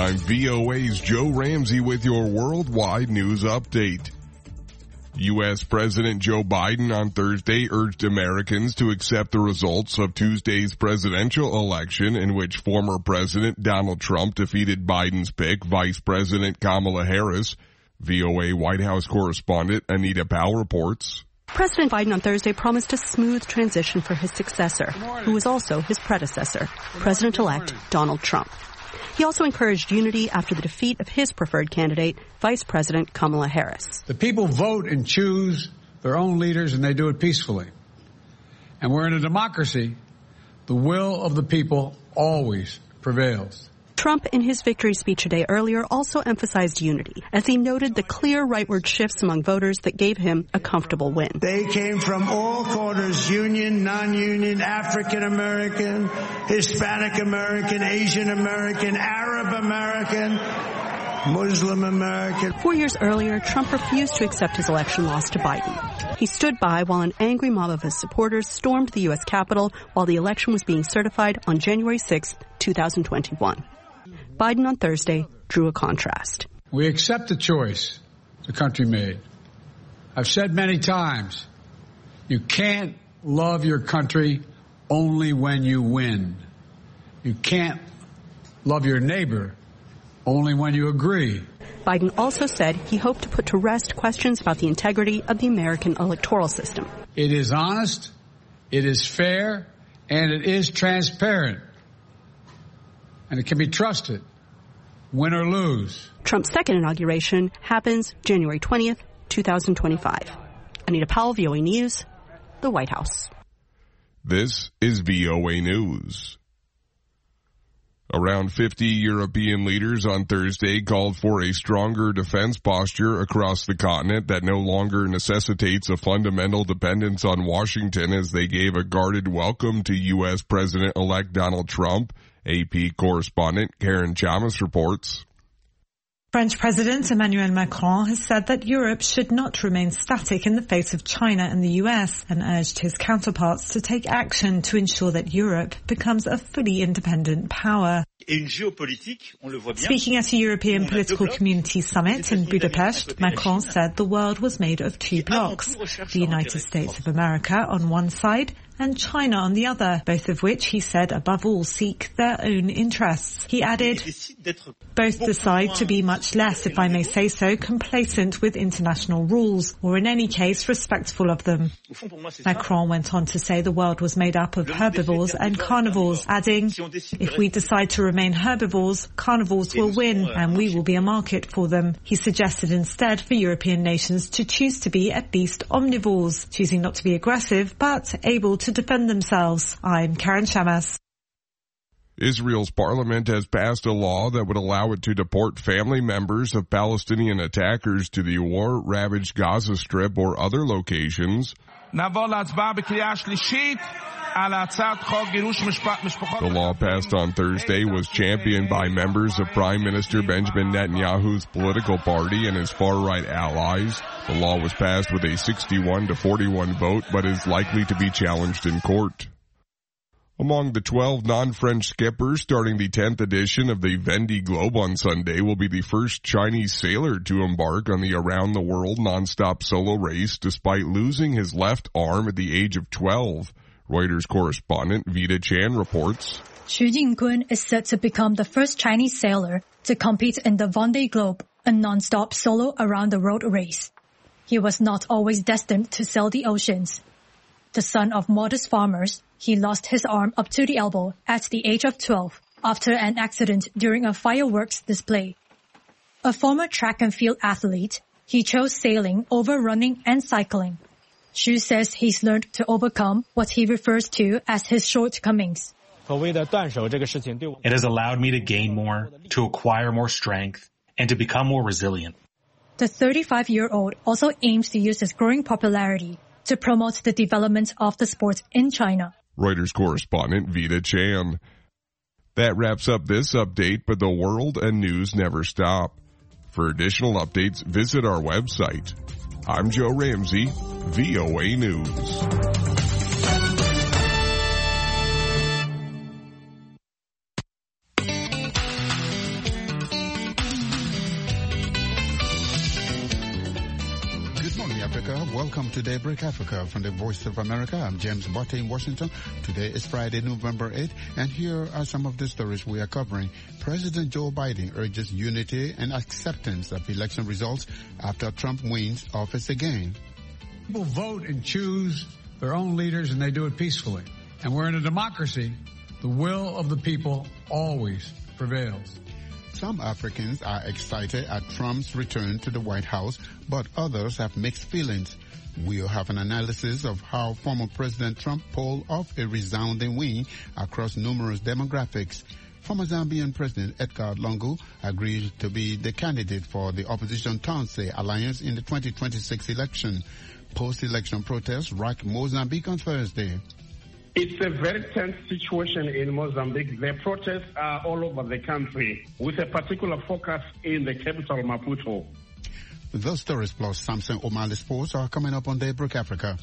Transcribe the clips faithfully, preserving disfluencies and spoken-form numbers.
I'm V O A's Joe Ramsey with your worldwide news update. U S. President Joe Biden on Thursday urged Americans to accept the results of Tuesday's presidential election in which former President Donald Trump defeated Biden's pick, Vice President Kamala Harris. V O A White House correspondent Anita Powell reports. President Biden on Thursday promised a smooth transition for his successor, who was also his predecessor, President-elect Donald Trump. He also encouraged unity after the defeat of his preferred candidate, Vice President Kamala Harris. The people vote and choose their own leaders, and they do it peacefully. And we're in a democracy. The will of the people always prevails. Trump, in his victory speech a day earlier, also emphasized unity, as he noted the clear rightward shifts among voters that gave him a comfortable win. They came from all quarters, union, non-union, African American, Hispanic American, Asian American, Arab American, Muslim American. Four years earlier, Trump refused to accept his election loss to Biden. He stood by while an angry mob of his supporters stormed the U S Capitol while the election was being certified on January sixth, twenty twenty-one. Biden on Thursday drew a contrast. We accept the choice the country made. I've said many times, you can't love your country only when you win. You can't love your neighbor only when you agree. Biden also said he hoped to put to rest questions about the integrity of the American electoral system. It is honest, it is fair, and it is transparent. And it can be trusted, win or lose. Trump's second inauguration happens January twentieth, twenty twenty-five. Anita Powell, V O A News, the White House. This is V O A News. Around fifty European leaders on Thursday called for a stronger defense posture across the continent that no longer necessitates a fundamental dependence on Washington as they gave a guarded welcome to U S. President-elect Donald Trump. A P correspondent Karen Chamas reports. French President Emmanuel Macron has said that Europe should not remain static in the face of China and the U S and urged his counterparts to take action to ensure that Europe becomes a fully independent power. Speaking at a European Political Community Summit in Budapest, Macron said the world was made of two blocks, the United States of America on one side and China on the other, both of which, he said, above all, seek their own interests. He added, both decide to be much less, if I may say so, complacent with international rules, or in any case, respectful of them. Macron went on to say the world was made up of herbivores and carnivores, adding, if we decide to remain herbivores, carnivores will win, and we will be a market for them. He suggested instead for European nations to choose to be at least omnivores, choosing not to be aggressive, but able to defend themselves. I'm Karen Chamas. Israel's parliament has passed a law that would allow it to deport family members of Palestinian attackers to the war-ravaged Gaza Strip or other locations. The law passed on Thursday was championed by members of Prime Minister Benjamin Netanyahu's political party and his far-right allies. The law was passed with a sixty-one to forty-one vote, but is likely to be challenged in court. Among the twelve non-French skippers starting the tenth edition of the Vendée Globe on Sunday will be the first Chinese sailor to embark on the around-the-world non-stop solo race despite losing his left arm at the age of twelve. Reuters correspondent Vida Chan reports. Xu Jinggun is set to become the first Chinese sailor to compete in the Vendée Globe, a non-stop solo around-the-world race. He was not always destined to sail the oceans. The son of modest farmers, he lost his arm up to the elbow at the age of twelve after an accident during a fireworks display. A former track and field athlete, he chose sailing over running and cycling. Xu says he's learned to overcome what he refers to as his shortcomings. It has allowed me to gain more, to acquire more strength, and to become more resilient. The thirty-five-year-old also aims to use his growing popularity to promote the development of the sport in China. Reuters correspondent Vida Chan. That wraps up this update, but the world and news never stop. For additional updates, visit our website. I'm Joe Ramsey, V O A News. Welcome to Daybreak Africa from the Voice of America. I'm James Botte in Washington. Today is Friday, November eighth, and here are some of the stories we are covering. President Joe Biden urges unity and acceptance of election results after Trump wins office again. People vote and choose their own leaders, and they do it peacefully. And we're in a democracy. The will of the people always prevails. Some Africans are excited at Trump's return to the White House, but others have mixed feelings. We'll have an analysis of how former President Trump pulled off a resounding win across numerous demographics. Former Zambian President Edgar Lungu agreed to be the candidate for the opposition Tonse Alliance in the twenty twenty-six election. Post-election protests rocked Mozambique on Thursday. It's a very tense situation in Mozambique. The protests are all over the country, with a particular focus in the capital, Maputo. Those stories plus Samson O'Malley Sports are coming up on Daybreak Africa.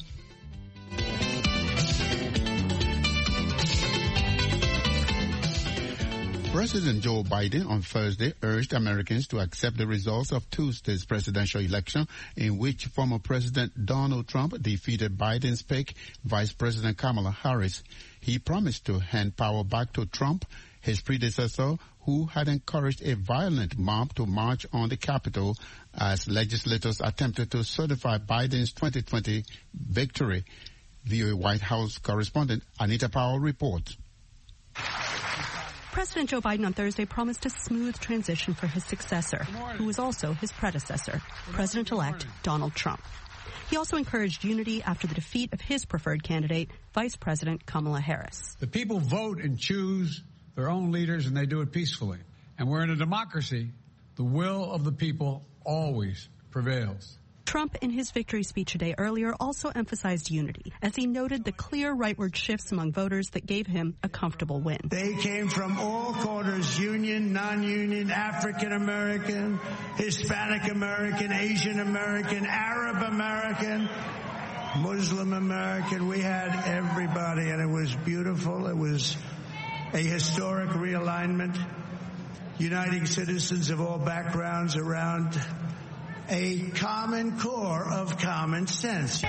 President Joe Biden on Thursday urged Americans to accept the results of Tuesday's presidential election, in which former President Donald Trump defeated Biden's pick, Vice President Kamala Harris. He promised to hand power back to Trump, his predecessor, who had encouraged a violent mob to march on the Capitol as legislators attempted to certify Biden's twenty twenty victory. V O A White House correspondent Anita Powell reports. President Joe Biden on Thursday promised a smooth transition for his successor, who was also his predecessor, President-elect Donald Trump. He also encouraged unity after the defeat of his preferred candidate, Vice President Kamala Harris. The people vote and choose their own leaders, and they do it peacefully. And we're in a democracy. The will of the people always prevails. Trump, in his victory speech a day earlier, also emphasized unity, as he noted the clear rightward shifts among voters that gave him a comfortable win. They came from all quarters, union, non-union, African American, Hispanic American, Asian American, Arab American, Muslim American. We had everybody, and it was beautiful. It was a historic realignment, uniting citizens of all backgrounds around a common core of common sense.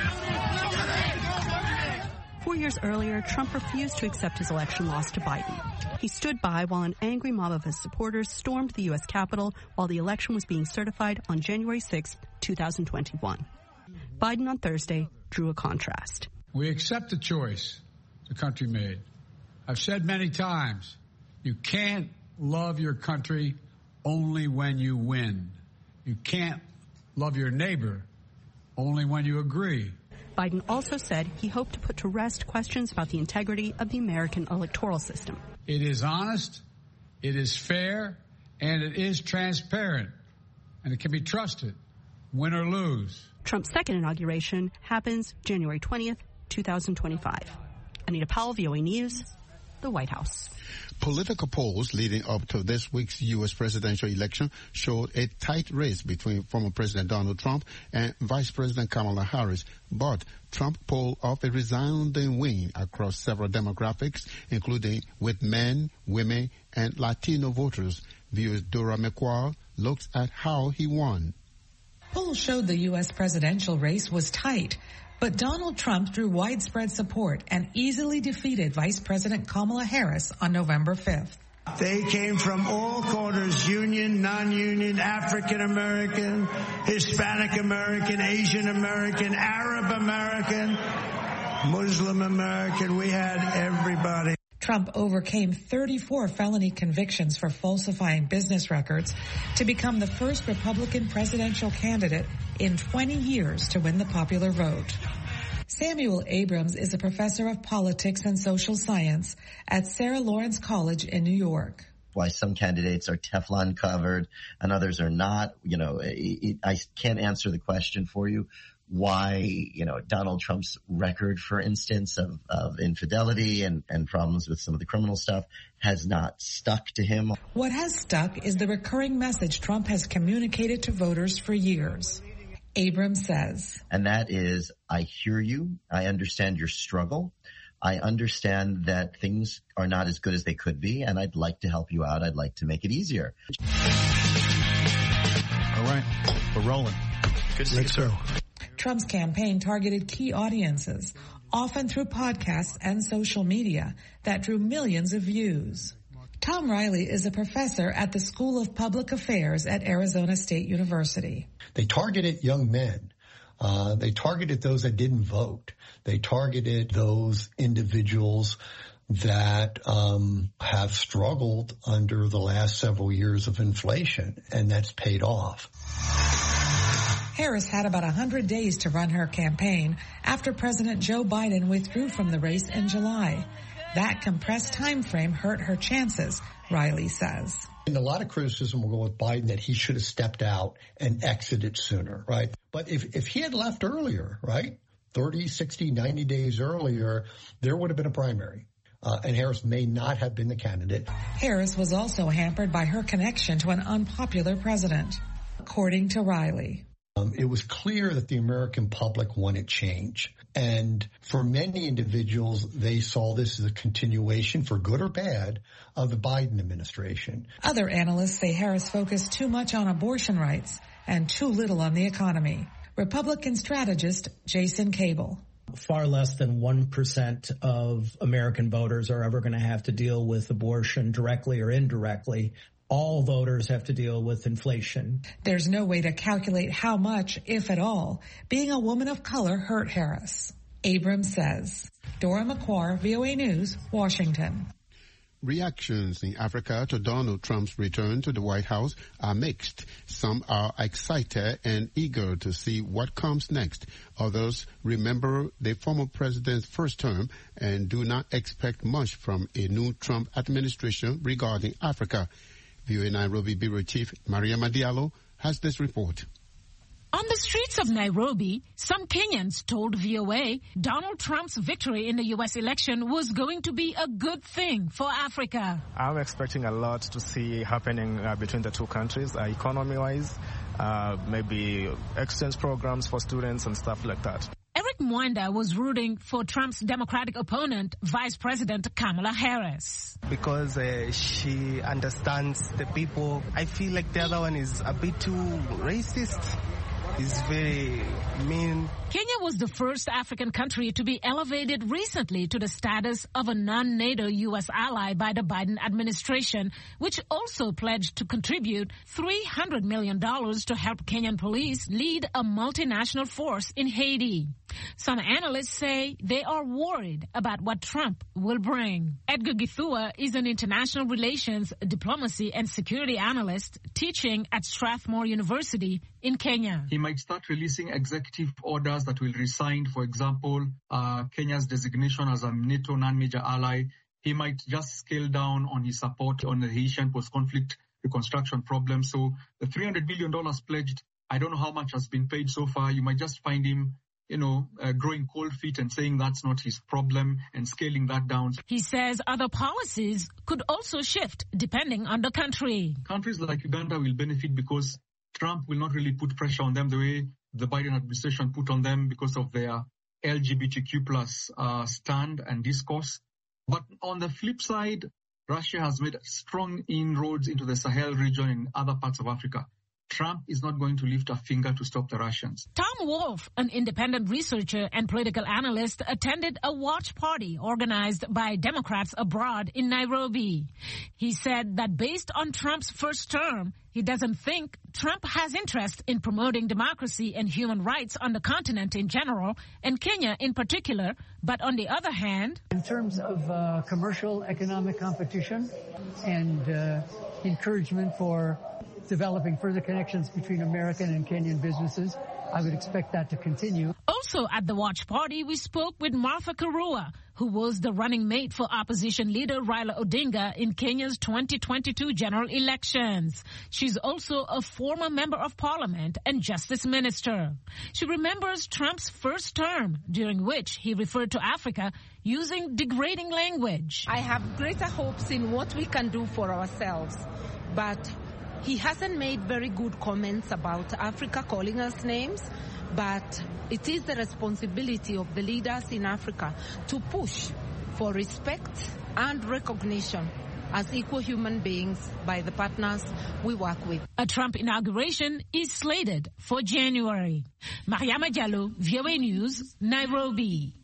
Four years earlier, Trump refused to accept his election loss to Biden. He stood by while an angry mob of his supporters stormed the U S Capitol while the election was being certified on January sixth, two thousand twenty-one. Biden on Thursday drew a contrast. We accept the choice the country made. I've said many times, you can't love your country only when you win. You can't love your neighbor only when you agree. Biden also said he hoped to put to rest questions about the integrity of the American electoral system. It is honest, it is fair, and it is transparent, and it can be trusted, win or lose. Trump's second inauguration happens January twentieth, two thousand twenty-five. Anita Powell, V O A News, the White House. Political polls leading up to this week's U S presidential election showed a tight race between former President Donald Trump and Vice President Kamala Harris. But Trump pulled off a resounding win across several demographics, including with men, women, and Latino voters. V O A's Dora McQuarrie looks at how he won. Polls showed the U S presidential race was tight, but Donald Trump drew widespread support and easily defeated Vice President Kamala Harris on November fifth. They came from all quarters, union, non-union, African American, Hispanic American, Asian American, Arab American, Muslim American. We had everybody. Trump overcame thirty-four felony convictions for falsifying business records to become the first Republican presidential candidate in twenty years to win the popular vote. Samuel Abrams is a professor of politics and social science at Sarah Lawrence College in New York. Why some candidates are Teflon covered and others are not, you know, it, it, I can't answer the question for you. Why, you know, Donald Trump's record, for instance, of, of infidelity and, and problems with some of the criminal stuff has not stuck to him. What has stuck is the recurring message Trump has communicated to voters for years. Abrams says. And that is, I hear you. I understand your struggle. I understand that things are not as good as they could be, and I'd like to help you out. I'd like to make it easier. All right. We're rolling. Good to see you, sir. Trump's campaign targeted key audiences, often through podcasts and social media that drew millions of views. Tom Riley is a professor at the School of Public Affairs at Arizona State University. They targeted young men. Uh, they targeted those that didn't vote. They targeted those individuals that um, have struggled under the last several years of inflation, and that's paid off. Harris had about one hundred days to run her campaign after President Joe Biden withdrew from the race in July. That compressed time frame hurt her chances, Riley says. And a lot of criticism will go with Biden that he should have stepped out and exited sooner, right? But if, if he had left earlier, right, thirty, sixty, ninety days earlier, there would have been a primary. Uh, and Harris may not have been the candidate. Harris was also hampered by her connection to an unpopular president, according to Riley. Um, it was clear that the American public wanted change. And for many individuals, they saw this as a continuation, for good or bad, of the Biden administration. Other analysts say Harris focused too much on abortion rights and too little on the economy. Republican strategist Jason Cable. Far less than one percent of American voters are ever going to have to deal with abortion directly or indirectly. All voters have to deal with inflation. There's no way to calculate how much, if at all, being a woman of color hurt Harris. Abrams says. Dora McQuarrie, V O A News, Washington. Reactions in Africa to Donald Trump's return to the White House are mixed. Some are excited and eager to see what comes next. Others remember the former president's first term and do not expect much from a new Trump administration regarding Africa. V O A Nairobi Bureau Chief Mariama Diallo has this report. On the streets of Nairobi, some Kenyans told V O A Donald Trump's victory in the U S election was going to be a good thing for Africa. I'm expecting a lot to see happening uh, between the two countries, uh, economy-wise, uh, maybe exchange programs for students and stuff like that. Eric Mwanda was rooting for Trump's Democratic opponent, Vice President Kamala Harris. Because uh, she understands the people. I feel like the other one is a bit too racist. He's very mean. Kenya was the first African country to be elevated recently to the status of a non-NATO U S ally by the Biden administration, which also pledged to contribute three hundred million dollars to help Kenyan police lead a multinational force in Haiti. Some analysts say they are worried about what Trump will bring. Edgar Githua is an international relations, diplomacy, and security analyst teaching at Strathmore University in Kenya. He might start releasing executive orders that will resign, for example, uh, Kenya's designation as a NATO non-major ally. He might just scale down on his support on the Haitian post-conflict reconstruction problem. So the three hundred billion dollars pledged, I don't know how much has been paid so far. You might just find him, you know, uh, growing cold feet and saying that's not his problem and scaling that down. He says other policies could also shift depending on the country. Countries like Uganda will benefit because Trump will not really put pressure on them the way the Biden administration put on them because of their L G B T Q plus uh, stand and discourse. But on the flip side, Russia has made strong inroads into the Sahel region and other parts of Africa. Trump is not going to lift a finger to stop the Russians. Tom Wolfe, an independent researcher and political analyst, attended a watch party organized by Democrats abroad in Nairobi. He said that based on Trump's first term, he doesn't think Trump has interest in promoting democracy and human rights on the continent in general, and Kenya in particular. But on the other hand, in terms of uh, commercial economic competition and uh, encouragement for developing further connections between American and Kenyan businesses, I would expect that to continue. Also at the watch party, we spoke with Martha Karua, who was the running mate for opposition leader Raila Odinga in Kenya's twenty twenty-two general elections. She's also a former member of parliament and justice minister. She remembers Trump's first term, during which he referred to Africa using degrading language. I have greater hopes in what we can do for ourselves, but he hasn't made very good comments about Africa, calling us names, but it is the responsibility of the leaders in Africa to push for respect and recognition as equal human beings by the partners we work with. A Trump inauguration is slated for January. Mariama Diallo, V O A News, Nairobi.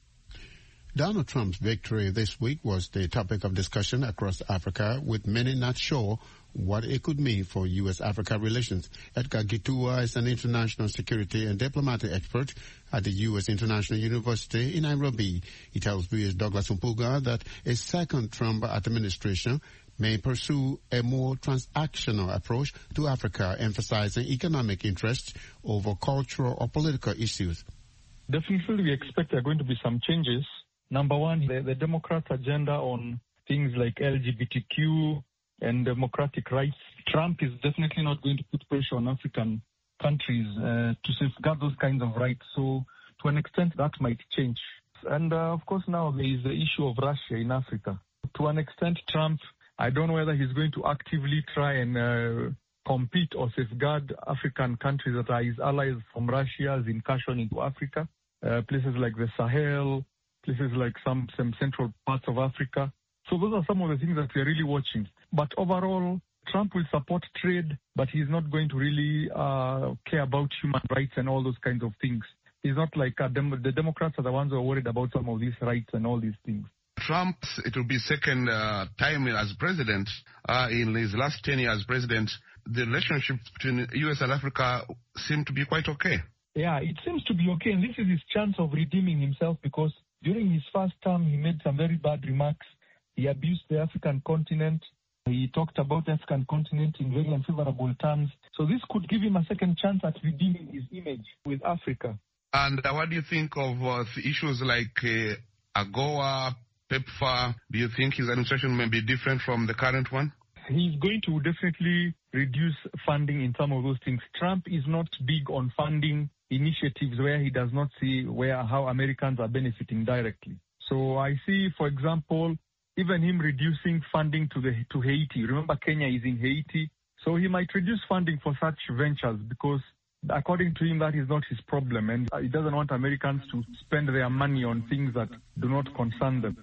Donald Trump's victory this week was the topic of discussion across Africa, with many not sure what it could mean for U S Africa relations. Edgar Gitua is an international security and diplomatic expert at the U S International University in Nairobi. He tells V O A's Douglas Mpuga that a second Trump administration may pursue a more transactional approach to Africa, emphasizing economic interests over cultural or political issues. Definitely, we expect there are going to be some changes. Number one, the, the Democrats' agenda on things like L G B T Q and democratic rights. Trump is definitely not going to put pressure on African countries uh, to safeguard those kinds of rights. So to an extent, that might change. And uh, of course, now there is the issue of Russia in Africa. To an extent, Trump, I don't know whether he's going to actively try and uh, compete or safeguard African countries that are his allies from Russia's incursion into Africa, uh, places like the Sahel, places like some, some central parts of Africa. So those are some of the things that we're really watching. But overall, Trump will support trade, but he's not going to really uh, care about human rights and all those kinds of things. He's not like uh, dem- the Democrats are the ones who are worried about some of these rights and all these things. Trump, it will be second uh, time as president. Uh, in his last ten years as president, the relationship between U S and Africa seem to be quite okay. Yeah, it seems to be okay, and this is his chance of redeeming himself, because during his first term, he made some very bad remarks. He abused the African continent. He talked about the African continent in very unfavorable terms. So this could give him a second chance at redeeming his image with Africa. And uh, what do you think of uh, issues like uh, AGOA, PEPFAR? Do you think his administration may be different from the current one? He's going to definitely reduce funding in some of those things. Trump is not big on funding initiatives where he does not see where how Americans are benefiting directly. So I see, for example, even him reducing funding to the to Haiti. Remember, Kenya is in Haiti. So he might reduce funding for such ventures because, according to him, that is not his problem. And he doesn't want Americans to spend their money on things that do not concern them.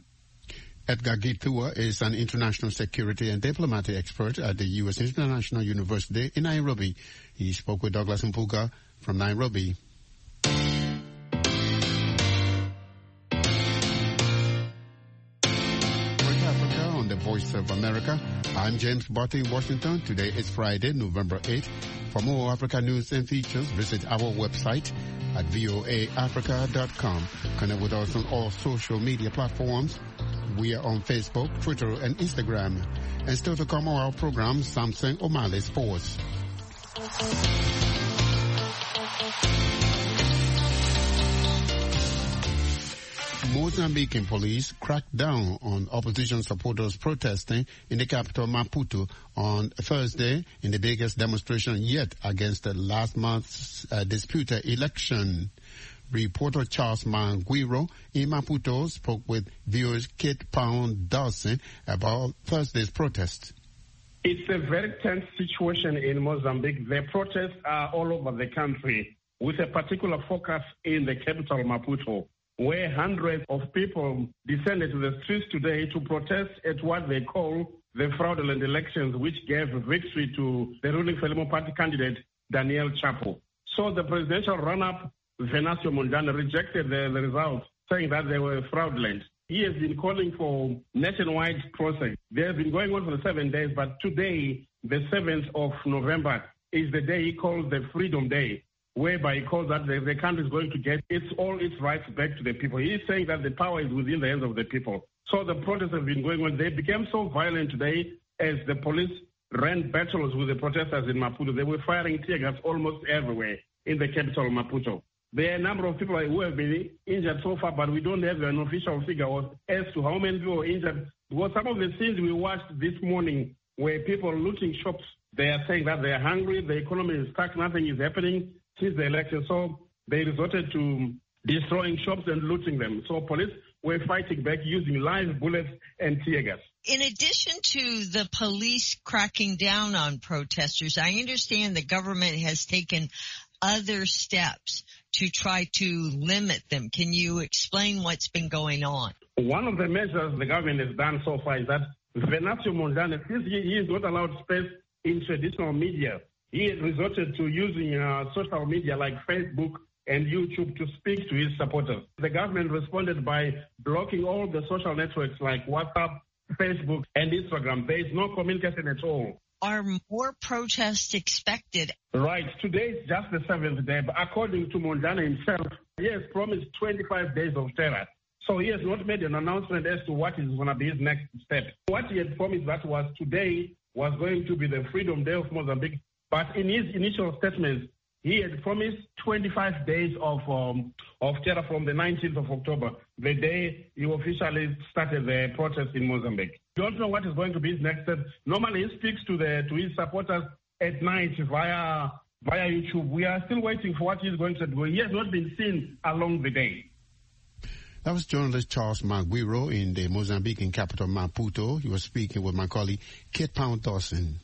Edgar Gitua is an international security and diplomatic expert at the U S International University in Nairobi. He spoke with Douglas Mpuga from Nairobi. Voice of America. I'm James Botti in Washington. Today is Friday, November eighth. For more Africa news and features, visit our website at voa africa dot com. Connect with us on all social media platforms. We are on Facebook, Twitter, and Instagram. And still to come on our program, Samson O'Malley Sports. Mozambican police cracked down on opposition supporters protesting in the capital Maputo on Thursday in the biggest demonstration yet against the last month's uh, disputed election. Reporter Charles Manguiro in Maputo spoke with V O A's Kate Pound Dawson about Thursday's protest. It's a very tense situation in Mozambique. The protests are all over the country, with a particular focus in the capital Maputo, where hundreds of people descended to the streets today to protest at what they call the fraudulent elections, which gave victory to the ruling Frelimo Party candidate, Daniel Chapo. So the presidential run-up, Venancio Mondlane, rejected the, the results, saying that they were fraudulent. He has been calling for nationwide process. They have been going on for seven days, but today, the seventh of November, is the day he calls the Freedom Day, whereby he calls that the, the country is going to get its all its rights back to the people. He is saying that the power is within the hands of the people. So the protests have been going on. They became so violent today as the police ran battles with the protesters in Maputo. They were firing tear gas almost everywhere in the capital, Maputo. There are a number of people who have been injured so far, but we don't have an official figure as to how many people were injured. Because some of the scenes we watched this morning were people looting shops. They are saying that they are hungry, the economy is stuck, nothing is happening since the election. So they resorted to destroying shops and looting them. So police were fighting back using live bullets and tear gas. In addition to the police cracking down on protesters, I understand the government has taken other steps to try to limit them. Can you explain what's been going on? One of the measures the government has done so far is that Venancio Mondlane, since he, he is not allowed space in traditional media, he has resorted to using uh, social media like Facebook and YouTube to speak to his supporters. The government responded by blocking all the social networks like WhatsApp, Facebook, and Instagram. There is no communication at all. Are more protests expected? Right. Today is just the seventh day, but according to Mondlane himself, he has promised twenty-five days of terror. So he has not made an announcement as to what is going to be his next step. What he had promised that was today was going to be the Freedom Day of Mozambique. But in his initial statements, he had promised twenty-five days of um, of terror from the nineteenth of October, the day he officially started the protest in Mozambique. We don't know what is going to be his next step. Normally, he speaks to the to his supporters at night via via YouTube. We are still waiting for what he's going to do. He has not been seen along the day. That was journalist Charles Maguiro in the Mozambican capital, Maputo. He was speaking with my colleague, Kate Pound-Dawson.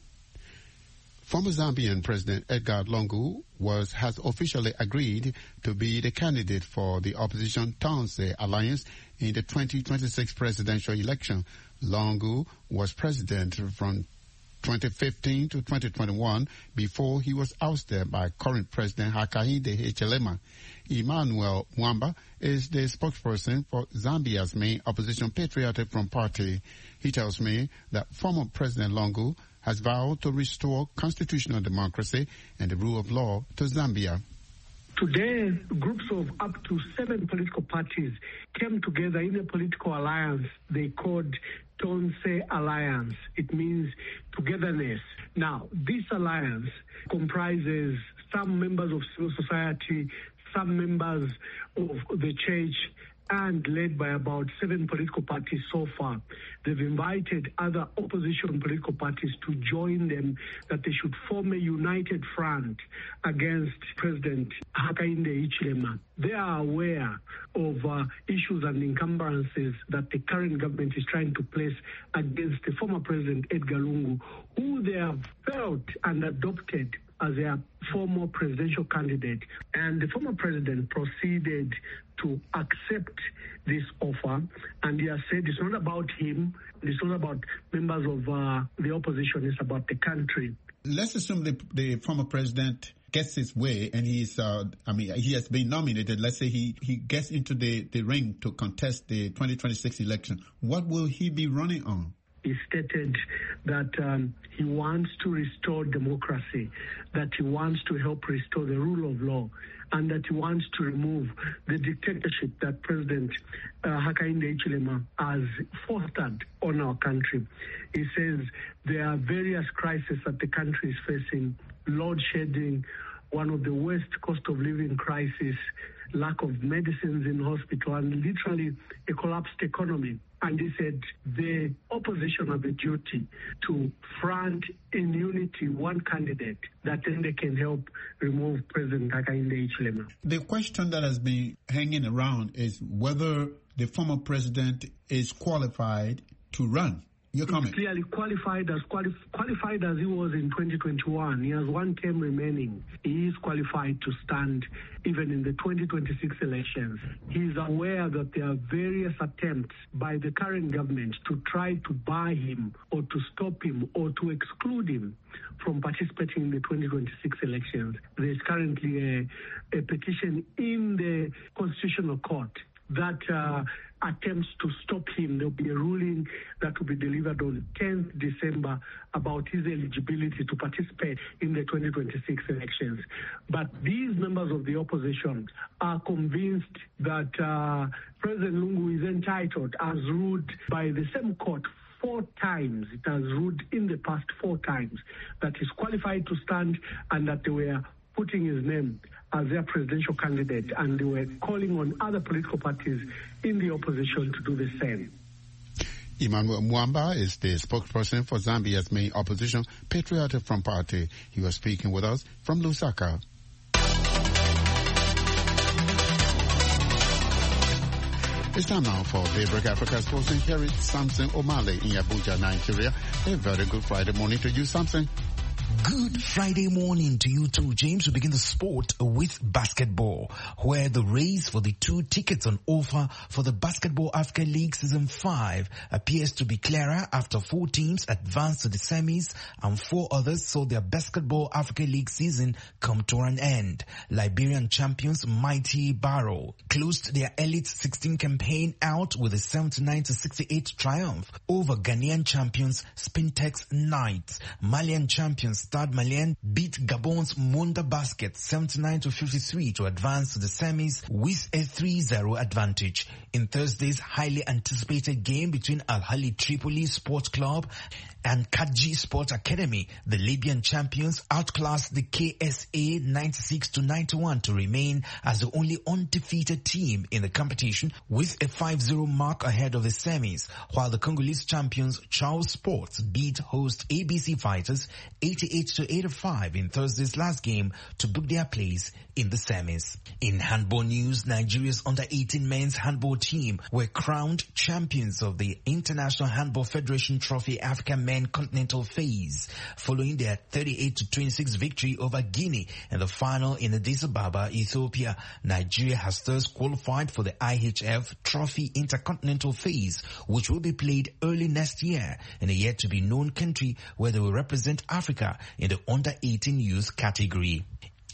Former Zambian President Edgar Lungu was, has officially agreed to be the candidate for the opposition Tonse Alliance in the twenty twenty-six presidential election. Lungu was president from twenty fifteen to twenty twenty-one before he was ousted by current President Hakainde Hichilema. Emmanuel Mwamba is the spokesperson for Zambia's main opposition Patriotic Front Party. He tells me that former President Lungu has vowed to restore constitutional democracy and the rule of law to Zambia. Today, groups of up to seven political parties came together in a political alliance they called Tonse Alliance. It means togetherness. Now, this alliance comprises some members of civil society, some members of the church, and led by about seven political parties so far. They've invited other opposition political parties to join them, that they should form a united front against President Hakainde Hichilema. They are aware of uh, issues and encumbrances that the current government is trying to place against the former President Edgar Lungu, who they have felt and adopted as their former presidential candidate. And the former president proceeded to accept this offer, and he has said it's not about him, it's not about members of uh, the opposition, it's about the country. Let's assume the, the former president gets his way and he's, uh, I mean, he has been nominated. Let's say he, he gets into the, the ring to contest the twenty twenty-six election. What will he be running on? He stated that um, he wants to restore democracy, that he wants to help restore the rule of law, and that he wants to remove the dictatorship that President uh, Hakainde Hichilema has fostered on our country. He says there are various crises that the country is facing: load shedding, one of the worst cost of living crisis, lack of medicines in hospital, and literally a collapsed economy. And he said the opposition have a duty to front in unity one candidate that then they can help remove President Hakainde Hichilema. The question that has been hanging around is whether the former president is qualified to run. Your comment? He's clearly qualified as quali- qualified as he was in twenty twenty-one. He has one term remaining. He is qualified to stand even in the twenty twenty-six elections. He is aware that there are various attempts by the current government to try to bar him or to stop him or to exclude him from participating in the twenty twenty-six elections. There is currently a, a petition in the Constitutional Court that uh, attempts to stop him. There will be a ruling that will be delivered on tenth December about his eligibility to participate in the twenty twenty-six elections. But these members of the opposition are convinced that uh, President Lungu is entitled, as ruled by the same court four times. It has ruled in the past four times that he's qualified to stand and that they were putting his name as their presidential candidate, and they were calling on other political parties in the opposition to do the same. Emmanuel Mwamba is the spokesperson for Zambia's main opposition, Patriotic Front Party. He was speaking with us from Lusaka. It's time now for Daybreak Africa Sports, and here is Samson Omale in Abuja, Nigeria. A very good Friday morning to you, Samson. Good Friday morning to you too, James. We begin the sport with basketball, where the race for the two tickets on offer for the Basketball Africa League Season five appears to be clearer after four teams advanced to the semis and four others saw their Basketball Africa League season come to an end. Liberian champions Mighty Barrow closed their Elite sixteen campaign out with a seventy-nine to sixty-eight triumph over Ghanaian champions Spintex Knights. Malian champions Stade Malien beat Gabon's Monda Basket seventy-nine to fifty-three to advance to the semis with a three zero advantage. In Thursday's highly anticipated game between Al Ahly Tripoli Sports Club and Kadji Sport Academy, the Libyan champions outclassed the K S A ninety-six to ninety-one to remain as the only undefeated team in the competition with a five zero mark ahead of the semis, while the Congolese champions Charles Sports beat host A B C Fighters eighty-eight to eighty-five in Thursday's last game to book their place in the semis. In handball news, Nigeria's under eighteen men's handball team were crowned champions of the International Handball Federation Trophy Africa Men Continental Phase following their thirty-eight to twenty-six victory over Guinea in the final in Addis Ababa, Ethiopia. Nigeria has thus qualified for the I H F Trophy Intercontinental Phase, which will be played early next year in a yet to be known country where they will represent Africa in the under eighteen youth category.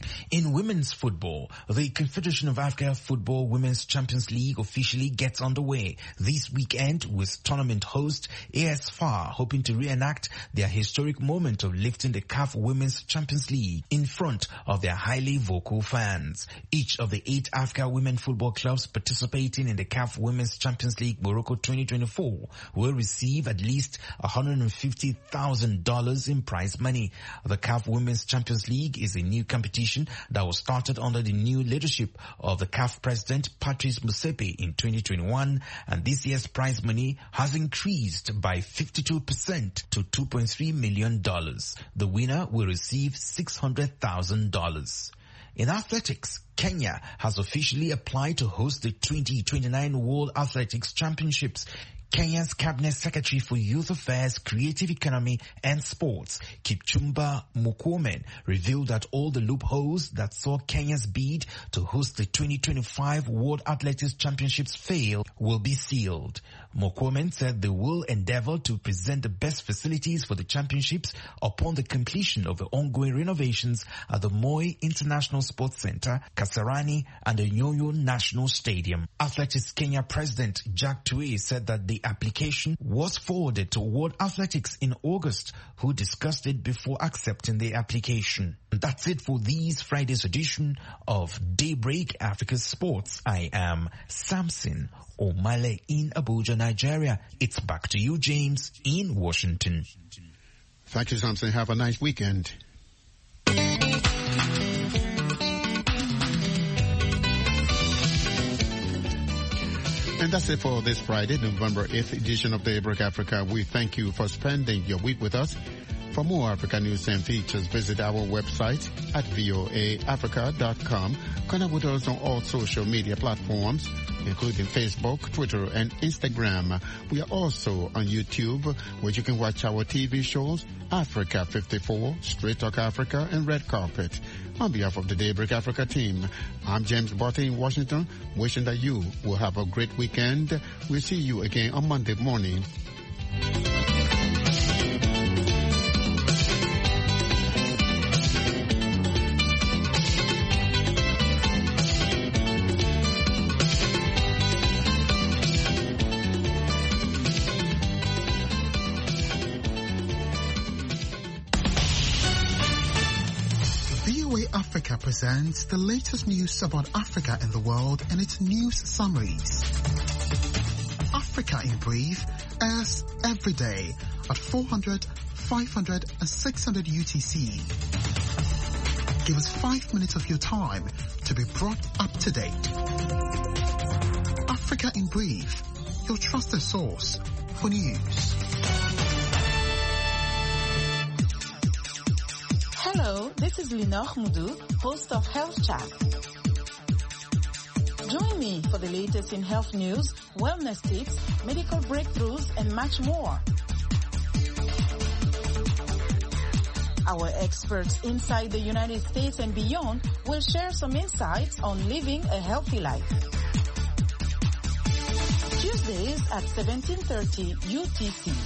In women's football, the Confederation of Africa Football Women's Champions League officially gets underway this weekend with tournament host A S F A R hoping to reenact their historic moment of lifting the C A F Women's Champions League in front of their highly vocal fans. Each of the eight Africa women football clubs participating in the C A F Women's Champions League Morocco twenty twenty-four will receive at least one hundred fifty thousand dollars in prize money. The C A F Women's Champions League is a new competition that was started under the new leadership of the C A F president Patrice Motsepe in twenty twenty-one, and this year's prize money has increased by fifty-two percent to two point three million dollars. The winner will receive six hundred thousand dollars. In athletics, Kenya has officially applied to host the twenty twenty-nine World Athletics Championships. Kenya's Cabinet Secretary for Youth Affairs, Creative Economy and Sports, Kipchumba Murkomen, revealed that all the loopholes that saw Kenya's bid to host the twenty twenty-five World Athletics Championships fail will be sealed. Murkomen said they will endeavor to present the best facilities for the championships upon the completion of the ongoing renovations at the Moi International Sports Center, Kasarani and the Nyoyo National Stadium. Athletics Kenya President Jack Tuwei said that the application was forwarded to World Athletics in August, who discussed it before accepting the application. And that's it for this Friday's edition of Daybreak Africa Sports. I am Samson Omale in Abuja, Nigeria. It's back to you, James, in Washington. Thank you, Samson. Have a nice weekend. And that's it for this Friday, November eighth edition of Daybreak Africa. We thank you for spending your week with us. For more Africa news and features, visit our website at voa africa dot com. Connect with us on all social media platforms, including Facebook, Twitter, and Instagram. We are also on YouTube, where you can watch our T V shows, Africa fifty-four, Straight Talk Africa, and Red Carpet. On behalf of the Daybreak Africa team, I'm James Botte in Washington, wishing that you will have a great weekend. We'll see you again on Monday morning. Africa presents the latest news about Africa and the world and its news summaries. Africa in Brief airs every day at four hundred, five hundred, and six hundred U T C. Give us five minutes of your time to be brought up to date. Africa in Brief, your trusted source for news. Hello, this is Linor Mudu, host of Health Chat. Join me for the latest in health news, wellness tips, medical breakthroughs, and much more. Our experts inside the United States and beyond will share some insights on living a healthy life. Tuesdays at seventeen thirty U T C.